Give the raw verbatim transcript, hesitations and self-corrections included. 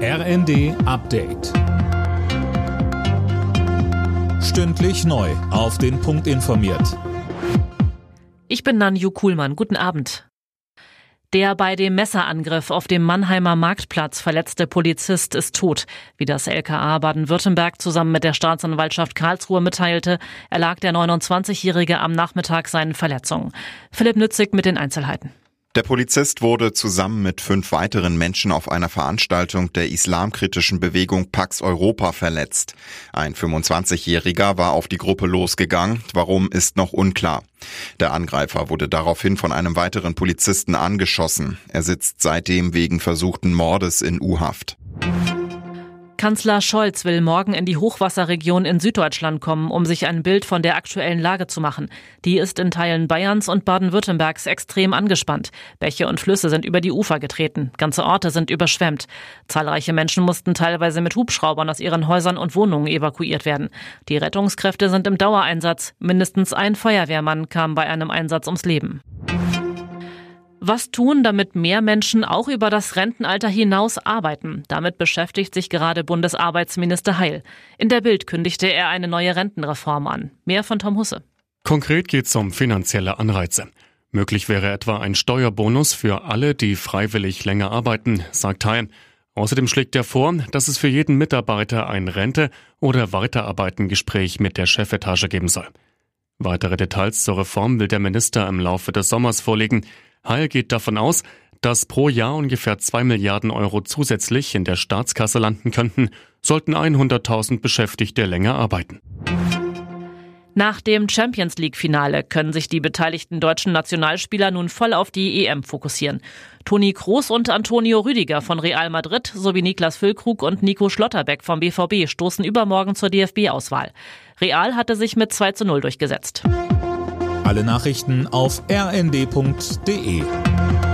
R N D Update. Stündlich neu auf den Punkt informiert. Ich bin Nanju Kuhlmann. Guten Abend. Der bei dem Messerangriff auf dem Mannheimer Marktplatz verletzte Polizist ist tot. Wie das L K A Baden-Württemberg zusammen mit der Staatsanwaltschaft Karlsruhe mitteilte, erlag der neunundzwanzigjährige am Nachmittag seinen Verletzungen. Philipp Nützig mit den Einzelheiten. Der Polizist wurde zusammen mit fünf weiteren Menschen auf einer Veranstaltung der islamkritischen Bewegung Pax Europa verletzt. Ein fünfundzwanzigjähriger war auf die Gruppe losgegangen. Warum, ist noch unklar. Der Angreifer wurde daraufhin von einem weiteren Polizisten angeschossen. Er sitzt seitdem wegen versuchten Mordes in U-Haft. Kanzler Scholz will morgen in die Hochwasserregion in Süddeutschland kommen, um sich ein Bild von der aktuellen Lage zu machen. Die ist in Teilen Bayerns und Baden-Württembergs extrem angespannt. Bäche und Flüsse sind über die Ufer getreten. Ganze Orte sind überschwemmt. Zahlreiche Menschen mussten teilweise mit Hubschraubern aus ihren Häusern und Wohnungen evakuiert werden. Die Rettungskräfte sind im Dauereinsatz. Mindestens ein Feuerwehrmann kam bei einem Einsatz ums Leben. Was tun, damit mehr Menschen auch über das Rentenalter hinaus arbeiten? Damit beschäftigt sich gerade Bundesarbeitsminister Heil. In der Bild kündigte er eine neue Rentenreform an. Mehr von Tom Husse. Konkret geht es um finanzielle Anreize. Möglich wäre etwa ein Steuerbonus für alle, die freiwillig länger arbeiten, sagt Heil. Außerdem schlägt er vor, dass es für jeden Mitarbeiter ein Rente- oder Weiterarbeiten-Gespräch mit der Chefetage geben soll. Weitere Details zur Reform will der Minister im Laufe des Sommers vorlegen. Heil geht davon aus, dass pro Jahr ungefähr zwei Milliarden Euro zusätzlich in der Staatskasse landen könnten, sollten hunderttausend Beschäftigte länger arbeiten. Nach dem Champions-League-Finale können sich die beteiligten deutschen Nationalspieler nun voll auf die E M fokussieren. Toni Kroos und Antonio Rüdiger von Real Madrid sowie Niklas Füllkrug und Nico Schlotterbeck vom B V B stoßen übermorgen zur D F B-Auswahl. Real hatte sich mit zwei zu null durchgesetzt. Alle Nachrichten auf r n d punkt d e.